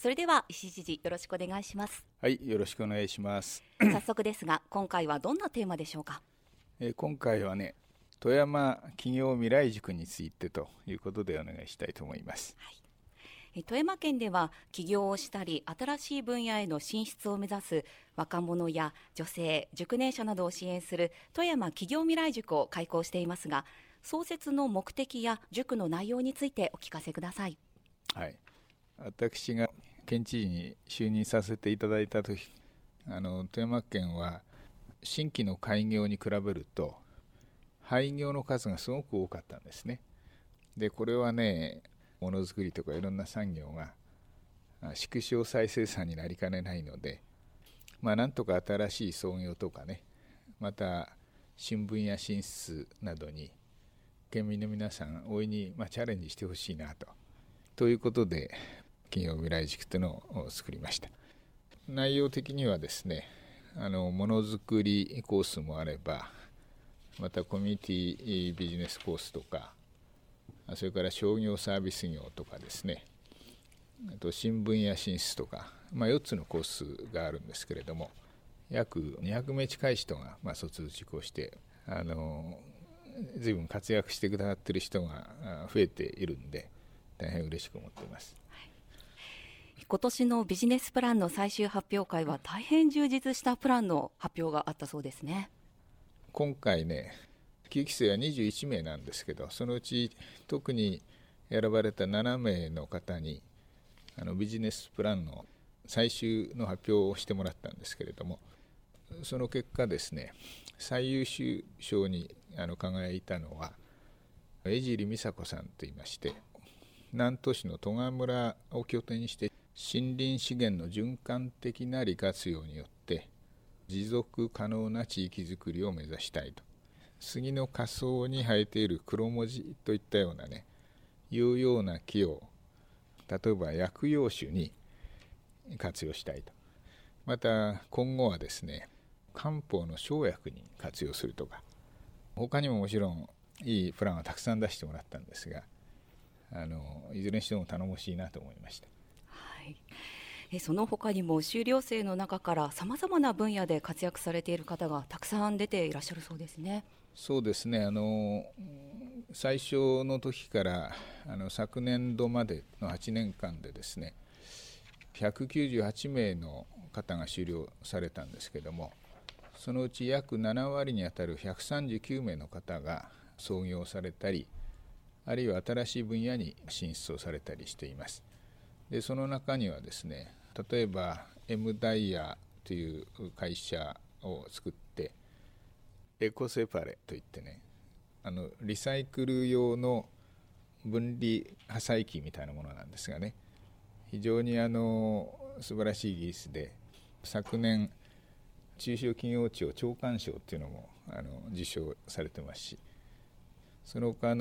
それでは石井知事、よろしくお願いします。 はい、よろしくお願いします。 早速ですが、今回はどんなテーマでしょうか。 今回はね、富山企業未来塾についてということでお願いしたいと思います。 富山県では起業をしたり新しい分野への進出を目指す若者や女性、熟年者などを支援する富山企業未来塾を開講していますが、創設の目的や塾の内容についてお聞かせください。 はい、私が県知事に就任させていただいたとき、富山県は新規の開業に比べると廃業の数がすごく多かったんですね。でこれはね、ものづくりとかいろんな産業が縮小再生産になりかねないので、なんとか新しい創業とかね、また新分野進出などに県民の皆さん大いにチャレンジしてほしいなということで、企業未来塾というのを作りました。内容的にはですね、ものづくりコースもあれば、またコミュニティビジネスコースとか、それから商業サービス業とかですね、あと新分野進出とか、4つのコースがあるんですけれども、約200名近い人が卒受講して、随分活躍してくださっている人が増えているんで、大変嬉しく思っています。 今年のビジネスプランの最終発表会は大変充実したプランの発表があったそうですね。 今回ね、9期生は21名なんですけど、そのうち特に選ばれた7名の方にビジネスプランの最終の発表をしてもらったんですけれども、その結果ですね、最優秀賞に輝いたのは江尻美佐子さんといいまして、南砺市の戸賀村を拠点にして森林資源の循環的な利活用によって持続可能な地域づくりを目指したいと。杉の下層に生えているクロモジといったようなね、有用な木を例えば薬用酒に活用したいと。また今後はですね、漢方の生薬に活用するとか、他にももちろんいいプランはたくさん出してもらったんですが、いずれにしても頼もしいなと思いました。 その他にも修了生の中からさまざまな分野で活躍されている方がたくさん出ていらっしゃるそうですね。 そうですね、最初の時から昨年度までの8年間でですね、198名の方が修了されたんですけれども、そのうち約7割にあたる139名の方が創業されたり、あるいは新しい分野に進出をされたりしています。でその中にはですね、例えば M ダイヤという会社を作って、エコセパレといってね、リサイクル用の分離破砕機みたいなものなんですがね、非常に素晴らしい技術で、昨年中小企業庁長官賞っていうのも受賞されてますし、その他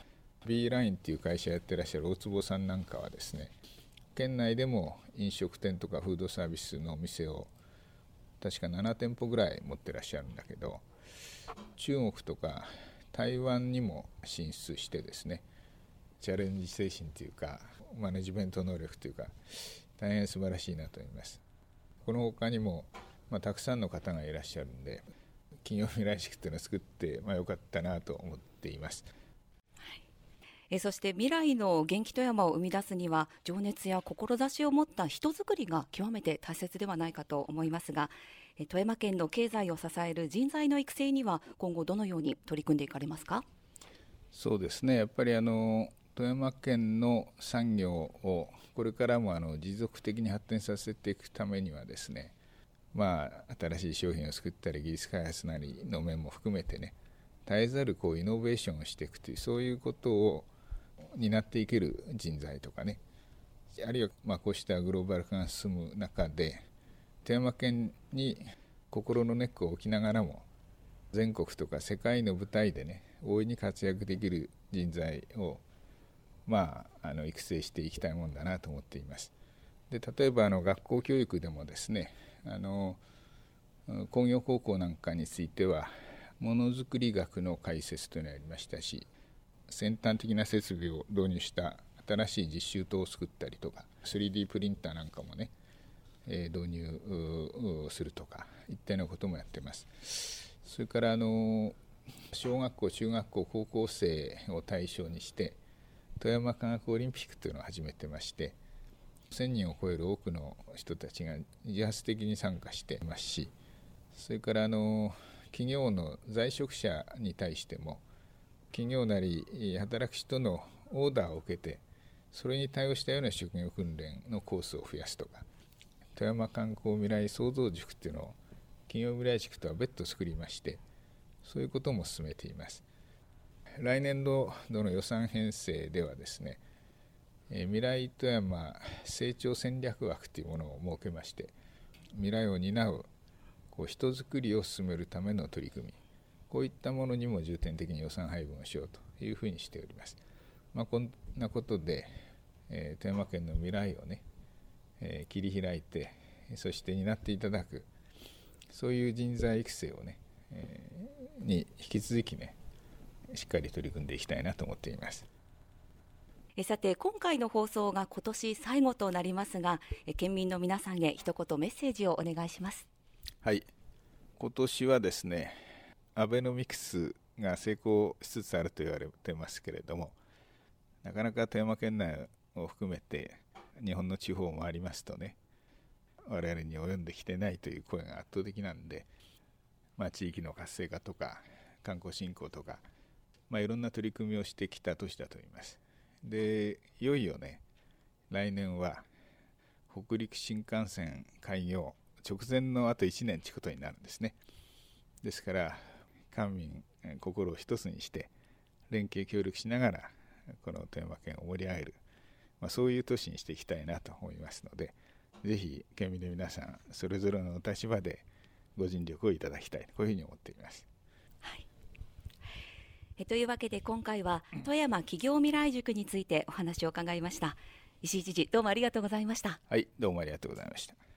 B ラインっていう会社やってらっしゃる大坪さんなんかはですね、県内でも飲食店とかフードサービスのお店を確か7店舗ぐらい持ってらっしゃるんだけど、中国とか台湾にも進出してですね、チャレンジ精神というかマネジメント能力というか、大変素晴らしいなと思います。この他にも、たくさんの方がいらっしゃるんで、企業未来塾というのを作ってよかったなと思っています。 そして未来の元気富山を生み出すには、情熱や志を持った人づくりが極めて大切ではないかと思いますが、富山県の経済を支える人材の育成には今後どのように取り組んでいかれますか。 そうですね、やっぱり富山県の産業をこれからも持続的に発展させていくためにはですね、新しい商品を作ったり技術開発なりの面も含めてね、絶えざるイノベーションをしていくという、そういうことを担っていける人材とかね、あるいはこうしたグローバル化が進む中で、富山県に心のネックを置きながらも全国とか世界の舞台でね、大いに活躍できる人材を育成していきたいもんだなと思っています。で例えば学校教育でもですね、工業高校なんかについてはものづくり学の解説というのをやりましたし、先端的な設備を導入した新しい実習棟を作ったりとか、 3D プリンターなんかもね、導入するとか一定のこともやってます。それから小学校、中学校、高校生を対象にして富山科学オリンピックというのを始めてまして、1000人を超える多くの人たちが自発的に参加していますし、それから企業の在職者に対しても、企業なり働く人のオーダーを受けてそれに対応したような職業訓練のコースを増やすとか、富山観光未来創造塾というのを企業未来塾とは別途作りまして、そういうことも進めています。来年度の予算編成ではですね、未来富山成長戦略枠というものを設けまして、未来を担う人づくりを進めるための取り組み、こういったものにも重点的に予算配分をしようというふうにしております。こんなことで、富山県の未来をね、切り開いて、そして担っていただく、そういう人材育成をね、に引き続きね、しっかり取り組んでいきたいなと思っています。 さて、今回の放送が今年最後となりますが、県民の皆さんへ一言メッセージをお願いします。 はい、今年はですね、アベノミクスが成功しつつあると言われてますけれども、なかなか富山県内を含めて日本の地方もありますとね、我々に及んできてないという声が圧倒的なんで、地域の活性化とか観光振興とか、いろんな取り組みをしてきた年だと思います。で、いよいよね、来年は北陸新幹線開業直前のあと1年ということになるんですね。ですから官民心を一つにして連携協力しながらこの富山県を盛り上げる、そういう年にしていきたいなと思いますので、ぜひ県民の皆さんそれぞれのお立場でご尽力をいただきたい、こういうふうに思っています。 はい、というわけで今回は富山企業未来塾についてお話を伺いました。石井知事、どうもありがとうございました。 はい、どうもありがとうございました。